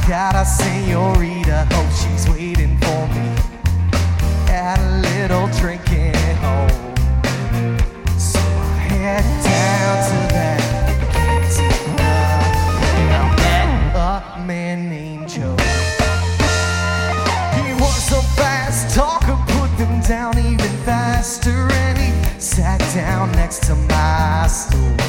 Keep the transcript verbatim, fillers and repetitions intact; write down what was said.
got a senorita, hope she's waiting for me at a little drinking hole. So I head down to that canteen where I met a man named Joe. He was a fast talker, put them down even faster, and he sat down next to my stool.